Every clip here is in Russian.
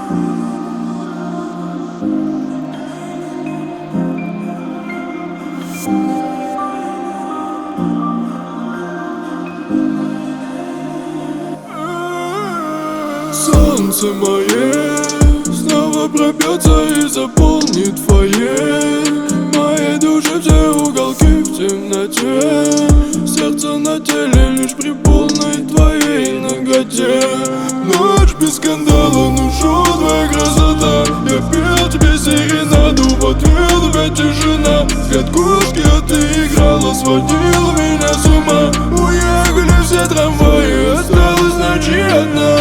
Солнце мое снова пробьется и заполнит фойе. В моей душе все уголки в темноте, сердце на теле лишь при полной твоей наготе. Ночь без скандала, ну шо твоя красота. Я пел тебе серенаду, в ответ опять тишина. Взгляд кошки, а ты играла, сводила меня с ума. Уехали все трамваи, осталась ночи одна.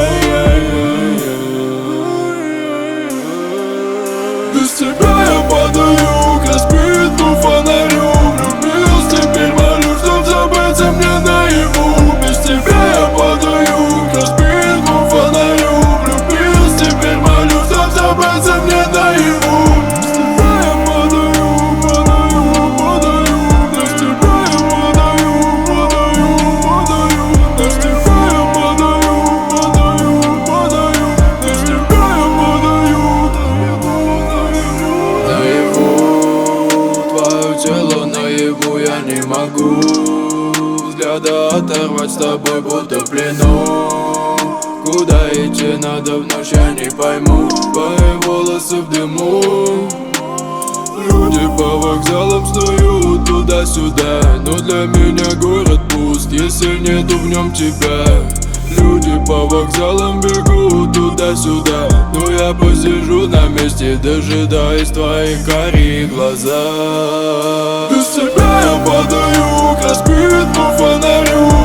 Без тебя я падаю к разбитому фонарю. Влюбился, теперь молю, чтоб забыться мне наяву. Без тебя я падаю к разбитому фонарю. Влюбился, теперь молю, чтоб забыться мне наяву. Без тебя я падаю, падаю, падаю. Без тебя я падаю, падаю, падаю. Без тебя я падаю, падаю, падаю. Без тебя я падаю. Твое тело наяву я не могу взгляда оторвать, с тобой будто в плену. Куда идти надо в ночь, я не пойму. Твои волосы в дыму. Люди по вокзалам снуют туда-сюда, но для меня город пуст, если нету в нем тебя. Люди по вокзалам бегут туда-сюда, но я посижу на месте, дожидаясь твоих карих глаза. Без тебя я падаю к разбитому фонарю.